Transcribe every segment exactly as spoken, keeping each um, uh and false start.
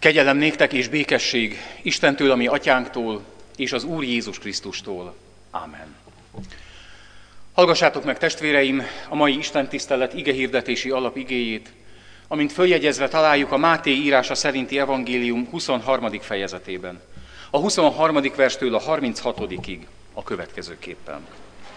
Kegyelem néktek és békesség Istentől, a mi atyánktól, és az Úr Jézus Krisztustól. Ámen. Hallgassátok meg, testvéreim, a mai istentisztelet igehirdetési alapigéjét, amint följegyezve találjuk a Máté írása szerinti evangélium huszonharmadik fejezetében. A huszonharmadik verstől a harminchatodikig a következőképpen.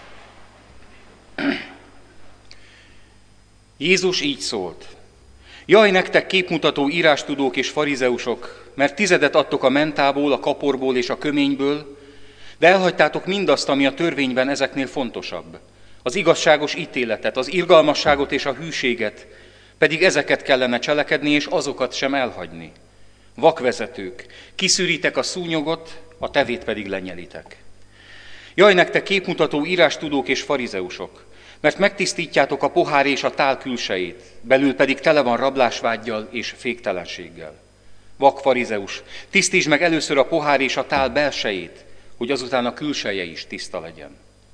Jézus így szólt: Jaj, nektek képmutató írástudók és farizeusok, mert tizedet adtok a mentából, a kaporból és a köményből, de elhagytátok mindazt, ami a törvényben ezeknél fontosabb. Az igazságos ítéletet, az irgalmasságot és a hűséget, pedig ezeket kellene cselekedni, és azokat sem elhagyni. Vakvezetők, kiszűritek a szúnyogot, a tevét pedig lenyelitek. Jaj, nektek képmutató írástudók és farizeusok, mert megtisztítjátok a pohár és a tál külsejét, belül pedig tele van rablásvággyal és féktelenséggel. Vak farizeus, tisztítsd meg először a pohár és a tál belsejét, hogy azután a külseje is tiszta legyen.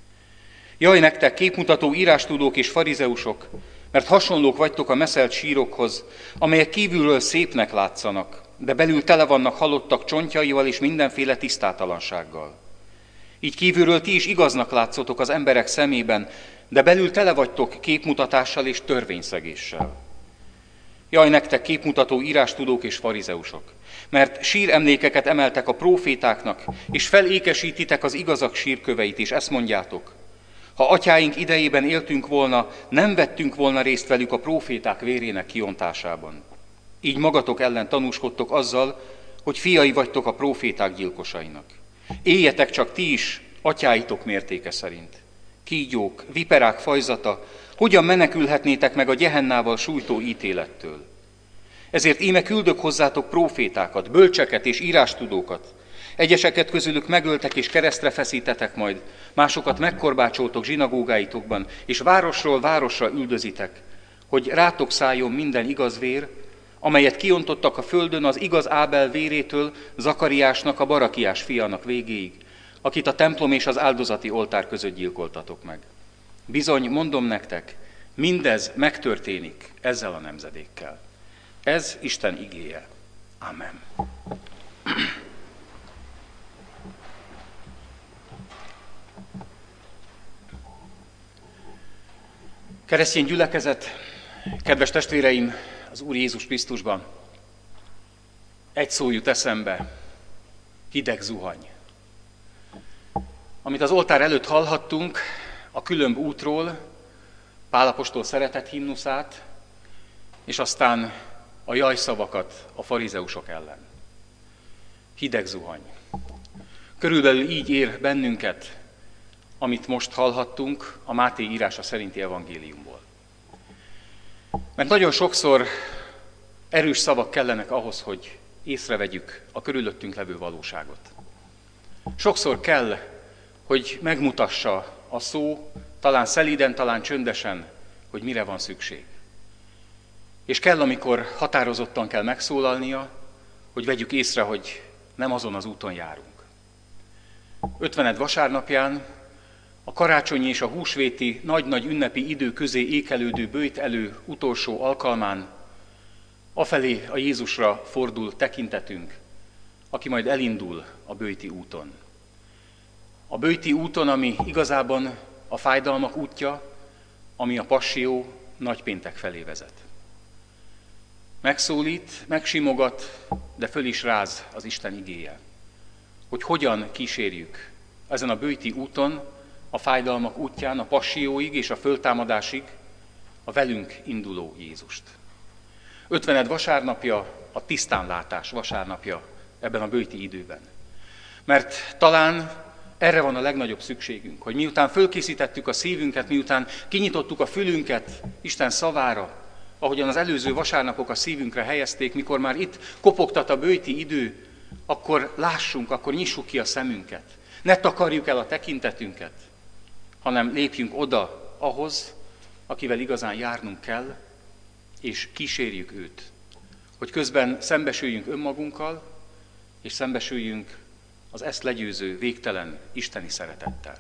Jaj, nektek képmutató írástudók és farizeusok, mert hasonlók vagytok a meszelt sírokhoz, amelyek kívülről szépnek látszanak, de belül tele vannak halottak csontjaival és mindenféle tisztátalansággal. Így kívülről ti is igaznak látszotok az emberek szemében, de belül tele vagytok képmutatással és törvényszegéssel. Jaj, nektek képmutató írástudók és farizeusok, mert síremlékeket emeltek a prófétáknak, és felékesítitek az igazak sírköveit, és ezt mondjátok: ha atyáink idejében éltünk volna, nem vettünk volna részt velük a próféták vérének kiontásában. Így magatok ellen tanúskodtok azzal, hogy fiai vagytok a próféták gyilkosainak. Éljetek csak ti is atyáitok mértéke szerint. Kígyók, viperák fajzata, hogyan menekülhetnétek meg a gyehennával sújtó ítélettől? Ezért íme küldök hozzátok prófétákat, bölcseket és írástudókat. Egyeseket közülük megöltek és keresztre feszítetek majd, másokat megkorbácsoltok zsinagógáitokban, és városról városra üldözitek, hogy rátok szálljon minden igaz vér, amelyet kiontottak a földön az igaz Ábel vérétől Zakariásnak, a Barakiás fiának végéig, akit a templom és az áldozati oltár között gyilkoltatok meg. Bizony, mondom nektek, mindez megtörténik ezzel a nemzedékkel. Ez Isten igéje. Amen. Keresztény gyülekezet, kedves testvéreim, az Úr Jézus Krisztusban, egy szó jut eszembe: hideg zuhany. Amit az oltár előtt hallhattunk, a különb útról, Pál apostol szeretett himnuszát, és aztán a jajszavakat a farizeusok ellen. Hideg zuhany. Körülbelül így ér bennünket, amit most hallhattunk a Máté írása szerinti evangéliumból. Mert nagyon sokszor erős szavak kellenek ahhoz, hogy észrevegyük a körülöttünk levő valóságot. Sokszor kell, hogy megmutassa a szó, talán szelíden, talán csöndesen, hogy mire van szükség. És kell, amikor határozottan kell megszólalnia, hogy vegyük észre, hogy nem azon az úton járunk. Ötvened vasárnapján, a karácsonyi és a húsvéti nagy-nagy ünnepi idő közé ékelődő böjt elő utolsó alkalmán afelé a Jézusra fordul tekintetünk, aki majd elindul a böjti úton. A böjti úton, ami igazában a fájdalmak útja, ami a passió nagypéntek felé vezet. Megszólít, megsimogat, de föl is ráz az Isten igéje, hogy hogyan kísérjük ezen a böjti úton, a fájdalmak útján, a passió-ig és a föltámadásig a velünk induló Jézust. Ötvened vasárnapja a tisztánlátás vasárnapja ebben a böjti időben. Mert talán erre van a legnagyobb szükségünk, hogy miután fölkészítettük a szívünket, miután kinyitottuk a fülünket Isten szavára, ahogyan az előző vasárnapok a szívünkre helyezték, mikor már itt kopogtat a böjti idő, akkor lássunk, akkor nyissuk ki a szemünket. Ne takarjuk el a tekintetünket, hanem lépjünk oda ahhoz, akivel igazán járnunk kell, és kísérjük őt, hogy közben szembesüljünk önmagunkkal, és szembesüljünk az ezt legyőző, végtelen isteni szeretettel.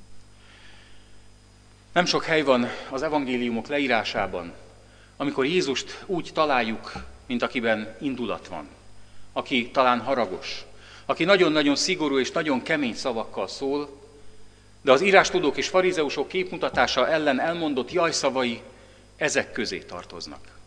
Nem sok hely van az evangéliumok leírásában, amikor Jézust úgy találjuk, mint akiben indulat van, aki talán haragos, aki nagyon-nagyon szigorú és nagyon kemény szavakkal szól, de az írástudók és farizeusok képmutatása ellen elmondott jajszavai ezek közé tartoznak.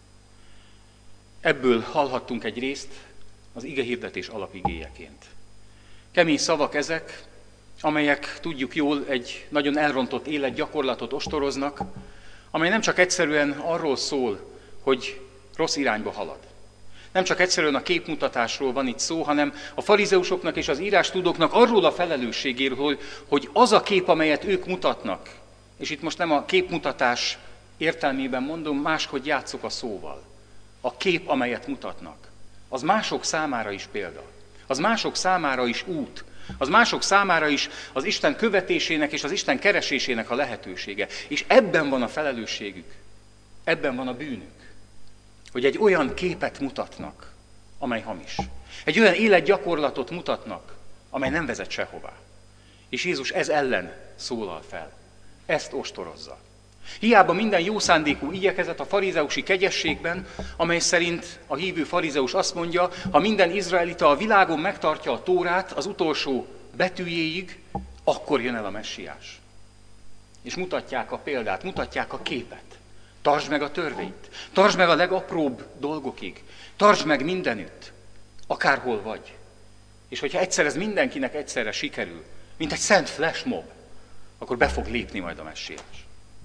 Ebből hallhattunk egy részt az igehirdetés alapigéjeként. Kemény szavak ezek, amelyek, tudjuk jól, egy nagyon elrontott életgyakorlatot ostoroznak, amely nem csak egyszerűen arról szól, hogy rossz irányba halad. Nem csak egyszerűen a képmutatásról van itt szó, hanem a farizeusoknak és az írástudóknak arról a felelősségéről, hogy, hogy az a kép, amelyet ők mutatnak, és itt most nem a képmutatás értelmében mondom, máshogy játszok a szóval. A kép, amelyet mutatnak, az mások számára is példa. Az mások számára is út. Az mások számára is az Isten követésének és az Isten keresésének a lehetősége. És ebben van a felelősségük. Ebben van a bűnük. Hogy egy olyan képet mutatnak, amely hamis. Egy olyan életgyakorlatot mutatnak, amely nem vezet sehová. És Jézus ez ellen szólal fel. Ezt ostorozza. Hiába minden jó szándékú igyekezet a farizeusi kegyességben, amely szerint a hívő farizeus azt mondja, ha minden izraelita a világon megtartja a Tórát az utolsó betűjéig, akkor jön el a messiás. És mutatják a példát, mutatják a képet. Tartsd meg a törvényt, tartsd meg a legapróbb dolgokig, tartsd meg mindenütt, akárhol vagy. És hogyha egyszer ez mindenkinek egyszerre sikerül, mint egy szent flashmob, akkor be fog lépni majd a messiás.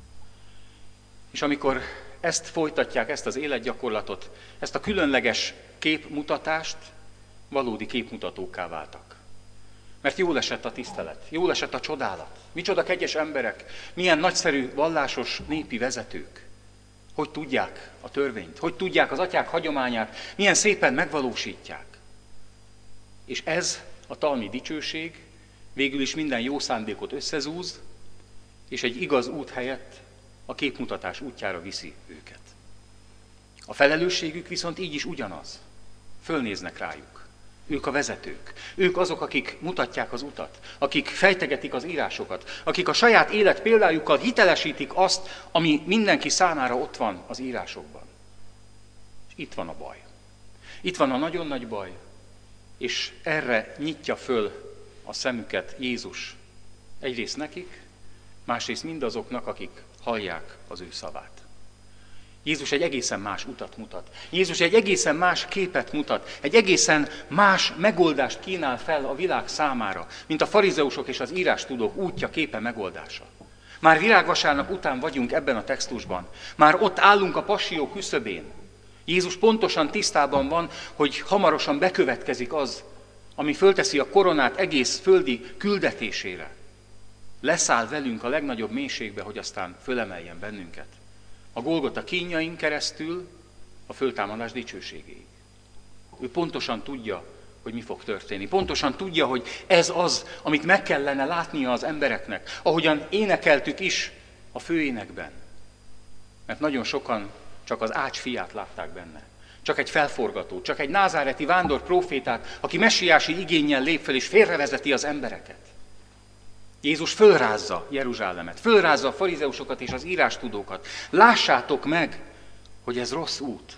És amikor ezt folytatják, ezt az életgyakorlatot, ezt a különleges képmutatást, valódi képmutatókká váltak. Mert jól esett a tisztelet, jól esett a csodálat. Micsoda kegyes emberek, milyen nagyszerű vallásos népi vezetők. Hogy tudják a törvényt, hogy tudják az atyák hagyományát, milyen szépen megvalósítják. És ez a talmi dicsőség végül is minden jó szándékot összezúz, és egy igaz út helyett a képmutatás útjára viszi őket. A felelősségük viszont így is ugyanaz. Fölnéznek rájuk. Ők a vezetők. Ők azok, akik mutatják az utat, akik fejtegetik az írásokat, akik a saját élet példájukkal hitelesítik azt, ami mindenki számára ott van az írásokban. És itt van a baj. Itt van a nagyon nagy baj, és erre nyitja föl a szemüket Jézus. Egyrészt nekik, másrészt mindazoknak, akik hallják az ő szavát. Jézus egy egészen más utat mutat. Jézus egy egészen más képet mutat. Egy egészen más megoldást kínál fel a világ számára, mint a farizeusok és az írástudók útja, képe, megoldása. Már virágvasárnap után vagyunk ebben a textusban. Már ott állunk a passió küszöbén. Jézus pontosan tisztában van, hogy hamarosan bekövetkezik az, ami fölteszi a koronát egész földi küldetésére. Leszáll velünk a legnagyobb mélységbe, hogy aztán fölemeljen bennünket. A Golgota kínjain keresztül a föltámadás dicsőségéig. Ő pontosan tudja, hogy mi fog történni. Pontosan tudja, hogy ez az, amit meg kellene látnia az embereknek, ahogyan énekeltük is a főénekben. Mert nagyon sokan csak az ács fiát látták benne. Csak egy felforgató, csak egy názáreti vándor prófétát, aki messiási igénnyel lép fel és félrevezeti az embereket. Jézus fölrázza Jeruzsálemet, fölrázza a farizeusokat és az írástudókat. Lássátok meg, hogy ez rossz út.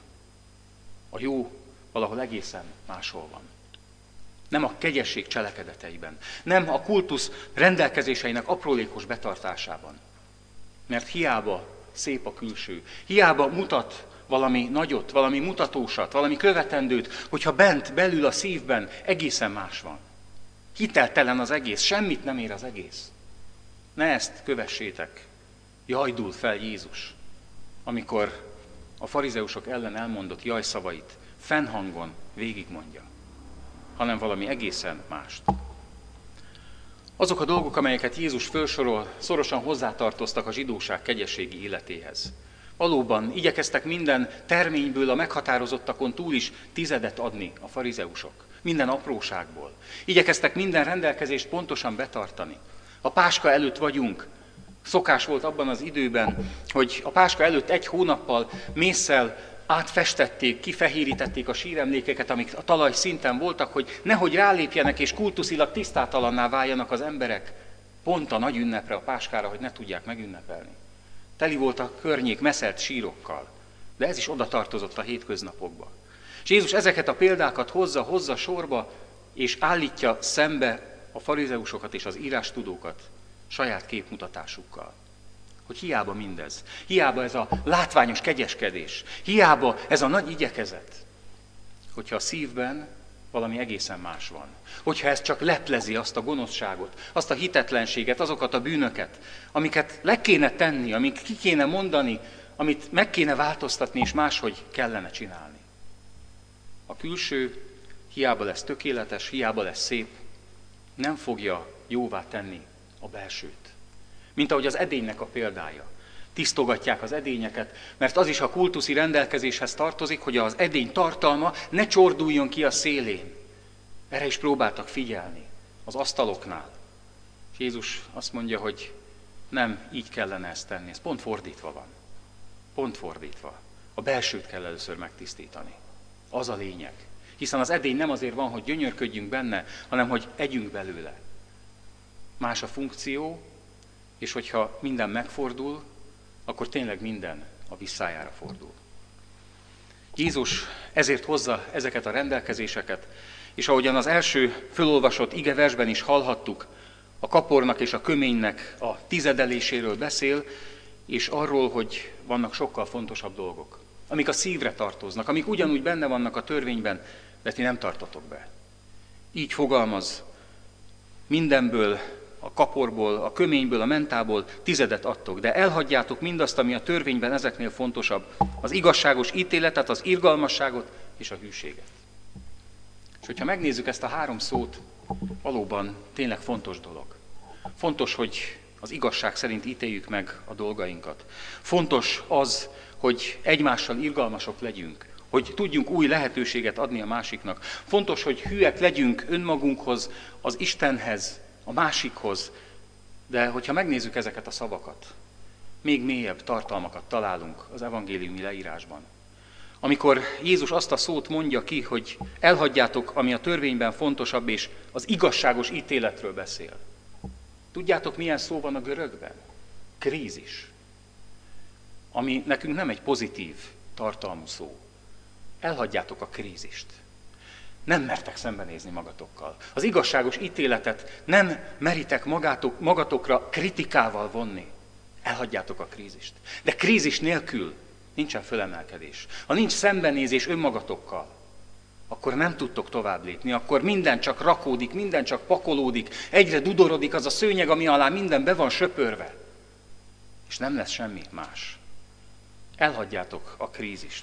A jó valahol egészen máshol van. Nem a kegyesség cselekedeteiben, nem a kultusz rendelkezéseinek aprólékos betartásában. Mert hiába szép a külső, hiába mutat valami nagyot, valami mutatósat, valami követendőt, hogyha bent, belül a szívben egészen más van. Hiteltelen az egész, semmit nem ér az egész. Ne ezt kövessétek, jajdul fel Jézus, amikor a farizeusok ellen elmondott jajszavait fennhangon végigmondja, hanem valami egészen mást. Azok a dolgok, amelyeket Jézus felsorol, szorosan hozzátartoztak a zsidóság kegyességi életéhez. Valóban igyekeztek minden terményből a meghatározottakon túl is tizedet adni a farizeusok. Minden apróságból. Igyekeztek minden rendelkezést pontosan betartani. A Páska előtt vagyunk. Szokás volt abban az időben, hogy a Páska előtt egy hónappal mésszel átfestették, kifehérítették a síremlékeket, amik a talaj szinten voltak, hogy nehogy rálépjenek és kultuszilag tisztátalanná váljanak az emberek. Pont a nagy ünnepre, a Páskára, hogy ne tudják megünnepelni. Teli volt a környék meszelt sírokkal, de ez is oda tartozott a hétköznapokba. És Jézus ezeket a példákat hozza, hozza sorba, és állítja szembe a farizeusokat és az írástudókat saját képmutatásukkal. Hogy hiába mindez, hiába ez a látványos kegyeskedés, hiába ez a nagy igyekezet, hogyha a szívben valami egészen más van. Hogyha ez csak leplezi azt a gonoszságot, azt a hitetlenséget, azokat a bűnöket, amiket le kéne tenni, amik ki kéne mondani, amit meg kéne változtatni, és máshogy kellene csinálni. A külső hiába lesz tökéletes, hiába lesz szép, nem fogja jóvá tenni a belsőt. Mint ahogy az edénynek a példája. Tisztogatják az edényeket, mert az is a kultuszi rendelkezéshez tartozik, hogy az edény tartalma ne csorduljon ki a szélén. Erre is próbáltak figyelni az asztaloknál. És Jézus azt mondja, hogy nem így kellene ezt tenni. Ez pont fordítva van. Pont fordítva. A belsőt kell először megtisztítani. Az a lényeg. Hiszen az edény nem azért van, hogy gyönyörködjünk benne, hanem hogy együnk belőle. Más a funkció, és hogyha minden megfordul, akkor tényleg minden a visszájára fordul. Jézus ezért hozza ezeket a rendelkezéseket, és ahogyan az első fölolvasott igeversben is hallhattuk, a kapornak és a köménynek a tizedeléséről beszél, és arról, hogy vannak sokkal fontosabb dolgok, amik a szívre tartoznak, amik ugyanúgy benne vannak a törvényben, de ti nem tartotok be. Így fogalmaz, mindenből, a kaporból, a köményből, a mentából tizedet adtok, de elhagyjátok mindazt, ami a törvényben ezeknél fontosabb, az igazságos ítéletet, az irgalmasságot és a hűséget. És hogyha megnézzük ezt a három szót, valóban tényleg fontos dolog. Fontos, hogy az igazság szerint ítéljük meg a dolgainkat. Fontos az, hogy egymással irgalmasok legyünk, hogy tudjunk új lehetőséget adni a másiknak. Fontos, hogy hűek legyünk önmagunkhoz, az Istenhez, a másikhoz, de hogyha megnézzük ezeket a szavakat, még mélyebb tartalmakat találunk az evangéliumi leírásban. Amikor Jézus azt a szót mondja ki, hogy elhagyjátok, ami a törvényben fontosabb, és az igazságos ítéletről beszél. Tudjátok, milyen szó van a görögben? Krízis. Ami nekünk nem egy pozitív tartalmú szó. Elhagyjátok a krízist. Nem mertek szembenézni magatokkal. Az igazságos ítéletet nem meritek magátok, magatokra kritikával vonni. Elhagyjátok a krízist. De krízis nélkül nincsen fölemelkedés. Ha nincs szembenézés önmagatokkal, akkor nem tudtok tovább lépni, akkor minden csak rakódik, minden csak pakolódik, egyre dudorodik az a szőnyeg, ami alá minden be van söpörve. És nem lesz semmi más. Elhagyjátok a krízist.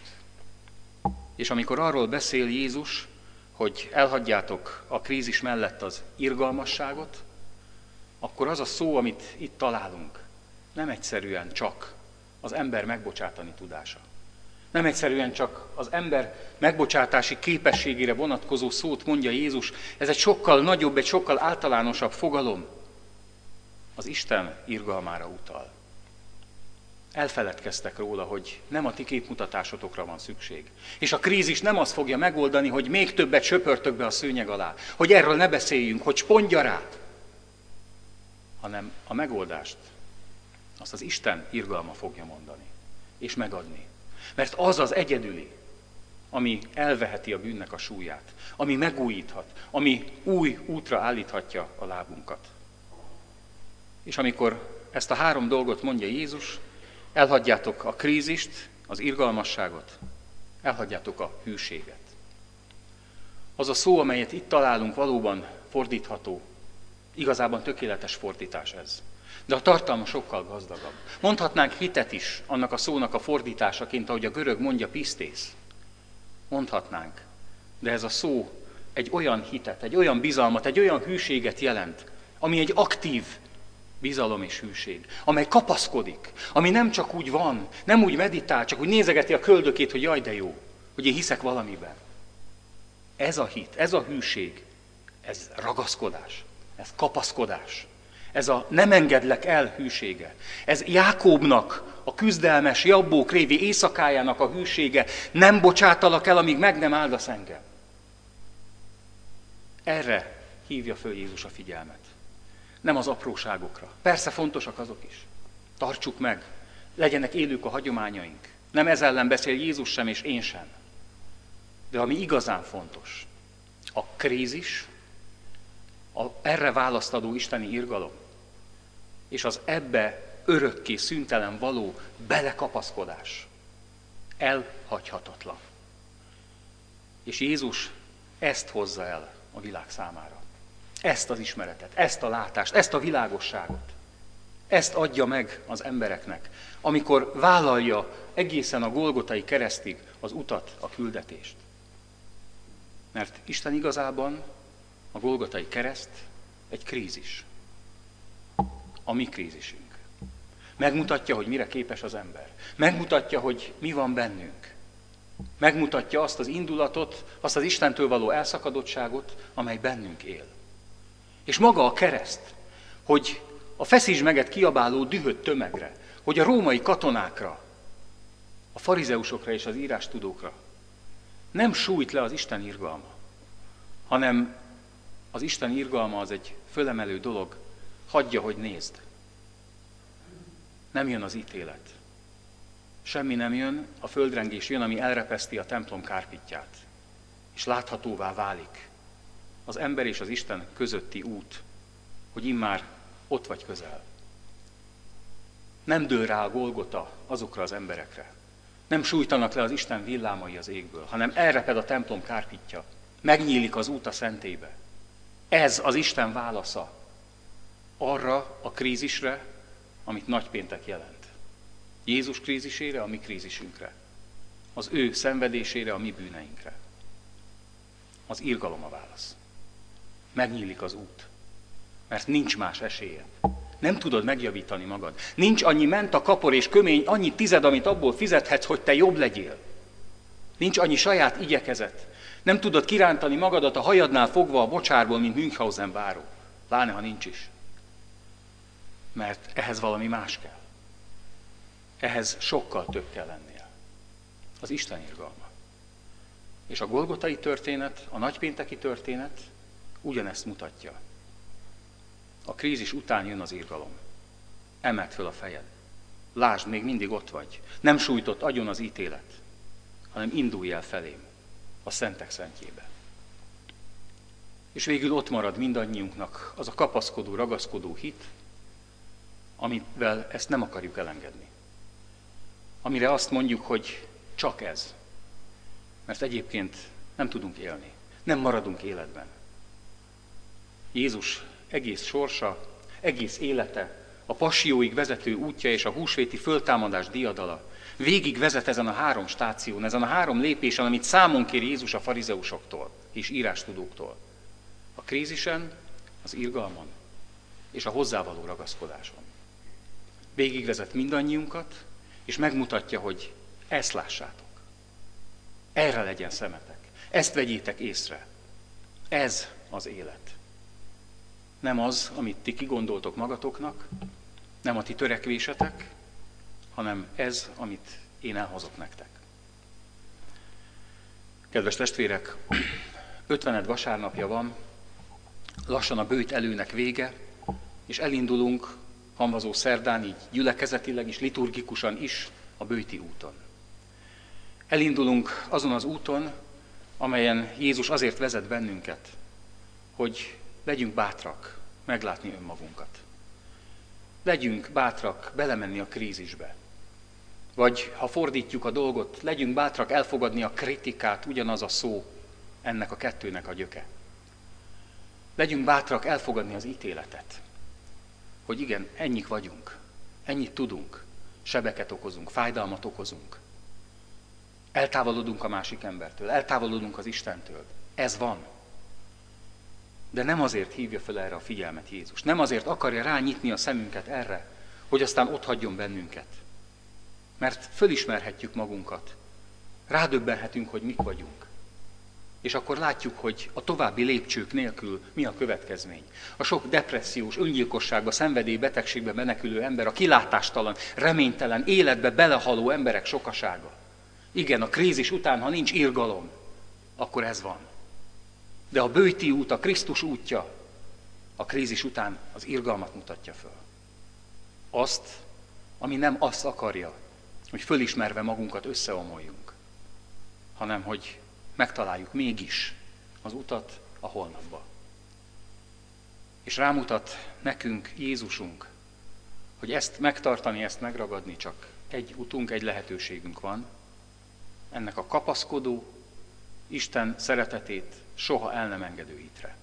És amikor arról beszél Jézus, hogy elhagyjátok a krízis mellett az irgalmasságot, akkor az a szó, amit itt találunk, nem egyszerűen csak az ember megbocsátani tudása. Nem egyszerűen csak az ember megbocsátási képességére vonatkozó szót mondja Jézus, ez egy sokkal nagyobb, egy sokkal általánosabb fogalom. Az Isten irgalmára utal. Elfeledkeztek róla, hogy nem a ti képmutatásotokra van szükség. És a krízis nem azt fogja megoldani, hogy még többet söpörtök be a szőnyeg alá, hogy erről ne beszéljünk, hogy spondja rá, hanem a megoldást azt az Isten irgalma fogja mondani, és megadni. Mert az az egyedüli, ami elveheti a bűnnek a súlyát, ami megújíthat, ami új útra állíthatja a lábunkat. És amikor ezt a három dolgot mondja Jézus, elhagyjátok a krízist, az irgalmasságot, elhagyjátok a hűséget. Az a szó, amelyet itt találunk, valóban fordítható. Igazában tökéletes fordítás ez. De a tartalma sokkal gazdagabb. Mondhatnánk hitet is annak a szónak a fordításaként, ahogy a görög mondja, pisztész. Mondhatnánk. De ez a szó egy olyan hitet, egy olyan bizalmat, egy olyan hűséget jelent, ami egy aktív bizalom és hűség, amely kapaszkodik, ami nem csak úgy van, nem úgy meditál, csak úgy nézegeti a köldökét, hogy jaj, de jó, hogy én hiszek valamiben. Ez a hit, ez a hűség, ez ragaszkodás, ez kapaszkodás. Ez a nem engedlek el hűsége. Ez Jákóbnak, a küzdelmes, jabbók révi éjszakájának a hűsége. Nem bocsátalak el, amíg meg nem áldasz engem. Erre hívja föl Jézus a figyelmet. Nem az apróságokra. Persze fontosak azok is. Tartsuk meg. Legyenek élők a hagyományaink. Nem ez ellen beszél Jézus sem, és én sem. De ami igazán fontos, a krízis, a erre választ adó isteni irgalom, és az ebbe örökké szüntelen való belekapaszkodás elhagyhatatlan. És Jézus ezt hozza el a világ számára. Ezt az ismeretet, ezt a látást, ezt a világosságot. Ezt adja meg az embereknek, amikor vállalja egészen a Golgotai keresztig az utat, a küldetést. Mert Isten igazában a Golgotai kereszt egy krízis. A mi krízisünk. Megmutatja, hogy mire képes az ember. Megmutatja, hogy mi van bennünk. Megmutatja azt az indulatot, azt az Istentől való elszakadottságot, amely bennünk él. És maga a kereszt, hogy a feszítsd meget kiabáló dühött tömegre, hogy a római katonákra, a farizeusokra és az írástudókra nem sújt le az Isten irgalma, hanem az Isten irgalma az egy fölemelő dolog, hagyja, hogy nézd. Nem jön az ítélet. Semmi nem jön, a földrengés jön, ami elrepeszti a templom kárpitját. És láthatóvá válik az ember és az Isten közötti út, hogy immár ott vagy közel. Nem dől rá a Golgota azokra az emberekre. Nem sújtanak le az Isten villámai az égből, hanem elreped a templom kárpitja. Megnyílik az út a szentélybe. Ez az Isten válasza arra a krízisre, amit nagypéntek jelent. Jézus krízisére, a mi krízisünkre. Az ő szenvedésére, a mi bűneinkre. Az irgalom a válasz. Megnyílik az út. Mert nincs más esélye. Nem tudod megjavítani magad. Nincs annyi menta, kapor és kömény, annyi tized, amit abból fizethetsz, hogy te jobb legyél. Nincs annyi saját igyekezet. Nem tudod kirántani magadat a hajadnál fogva a mocsárból, mint Münchhausen báró. Pláne, ha nincs is. Mert ehhez valami más kell. Ehhez sokkal több kell lennél. Az Isten irgalma. És a golgotai történet, a nagypénteki történet ugyanezt mutatja. A krízis után jön az irgalom. Emeld föl a fejed. Lásd, még mindig ott vagy. Nem sújtott agyon az ítélet, hanem indulj el felém, a szentek szentjébe. És végül ott marad mindannyiunknak az a kapaszkodó, ragaszkodó hit, amivel ezt nem akarjuk elengedni. Amire azt mondjuk, hogy csak ez. Mert egyébként nem tudunk élni. Nem maradunk életben. Jézus egész sorsa, egész élete, a passióig vezető útja és a húsvéti föltámadás diadala végig vezet ezen a három stáción, ezen a három lépésen, amit számon kér Jézus a farizeusoktól és írástudóktól. A krízisen, az irgalmon és a hozzávaló ragaszkodáson. Végigvezet mindannyiunkat, és megmutatja, hogy ezt lássátok. Erre legyen szemetek. Ezt vegyétek észre. Ez az élet. Nem az, amit ti kigondoltok magatoknak, nem a ti törekvésetek, hanem ez, amit én elhozok nektek. Kedves testvérek, ötvened vasárnapja van, lassan a böjt előnek vége, és elindulunk hamvazó szerdán, így gyülekezetileg és liturgikusan is a böjti úton. Elindulunk azon az úton, amelyen Jézus azért vezet bennünket, hogy legyünk bátrak meglátni önmagunkat. Legyünk bátrak belemenni a krízisbe. Vagy ha fordítjuk a dolgot, legyünk bátrak elfogadni a kritikát, ugyanaz a szó, ennek a kettőnek a gyöke. Legyünk bátrak elfogadni az ítéletet. Hogy igen, ennyik vagyunk, ennyit tudunk, sebeket okozunk, fájdalmat okozunk. Eltávolodunk a másik embertől, eltávolodunk az Istentől. Ez van. De nem azért hívja fel erre a figyelmet Jézus. Nem azért akarja rányitni a szemünket erre, hogy aztán ott hagyjon bennünket. Mert fölismerhetjük magunkat. Rádöbbenhetünk, hogy mik vagyunk. És akkor látjuk, hogy a további lépcsők nélkül mi a következmény. A sok depressziós, öngyilkosságba, szenvedélybetegségbe menekülő ember, a kilátástalan, reménytelen, életbe belehaló emberek sokasága. Igen, a krízis után, ha nincs irgalom, akkor ez van. De a böjti út, a Krisztus útja, a krízis után az irgalmat mutatja föl. Azt, ami nem azt akarja, hogy fölismerve magunkat összeomoljunk, hanem hogy megtaláljuk mégis az utat a holnapba. És rámutat nekünk Jézusunk, hogy ezt megtartani, ezt megragadni csak egy utunk, egy lehetőségünk van, ennek a kapaszkodó, Isten szeretetét soha el nem engedő hitre.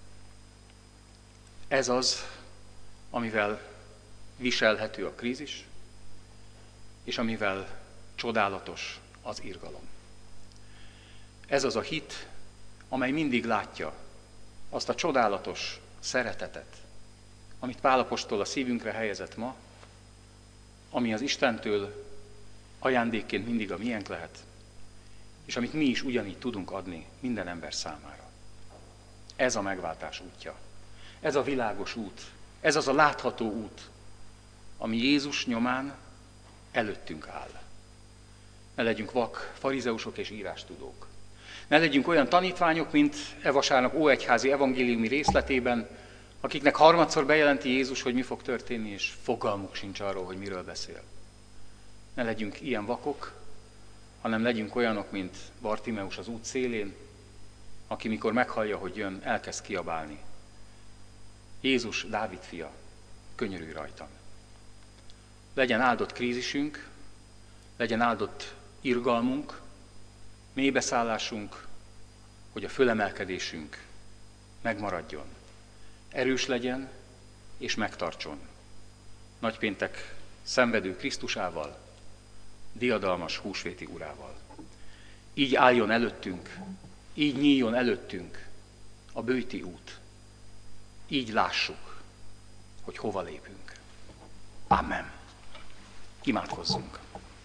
Ez az, amivel viselhető a krízis, és amivel csodálatos az irgalom. Ez az a hit, amely mindig látja azt a csodálatos szeretetet, amit Pál apostol a szívünkre helyezett ma, ami az Istentől ajándékként mindig a miénk lehet, és amit mi is ugyanígy tudunk adni minden ember számára. Ez a megváltás útja. Ez a világos út. Ez az a látható út, ami Jézus nyomán előttünk áll. Ne legyünk vak farizeusok és írástudók. Ne legyünk olyan tanítványok, mint e vasárnap óegyházi evangéliumi részletében, akiknek harmadszor bejelenti Jézus, hogy mi fog történni, és fogalmuk sincs arról, hogy miről beszél. Ne legyünk ilyen vakok, hanem legyünk olyanok, mint Bartimeus az út szélén, aki mikor meghallja, hogy jön, elkezd kiabálni. Jézus, Dávid fia, könyörülj rajtam. Legyen áldott krízisünk, legyen áldott irgalmunk, mélybeszállásunk, hogy a fölemelkedésünk megmaradjon, erős legyen és megtartson. Nagypéntek szenvedő Krisztusával, diadalmas húsvéti urával. Így álljon előttünk, így nyíljon előttünk a böjti út. Így lássuk, hogy hova lépünk. Amen. Imádkozzunk.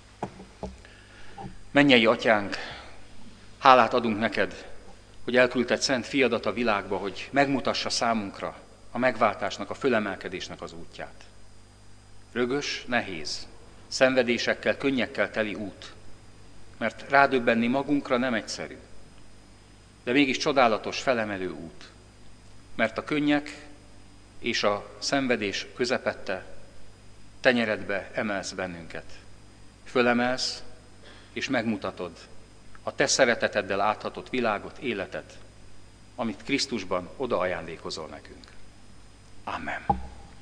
Mennyei Atyánk, hálát adunk neked, hogy elküldted szent fiadat a világba, hogy megmutassa számunkra a megváltásnak, a fölemelkedésnek az útját. Rögös, nehéz, szenvedésekkel, könnyekkel teli út, mert rádöbbenni magunkra nem egyszerű, de mégis csodálatos, felemelő út, mert a könnyek és a szenvedés közepette tenyeredbe emelsz bennünket. Fölemelsz és megmutatod a te szereteteddel áthatott világot, életet, amit Krisztusban oda ajándékozol nekünk. Amen.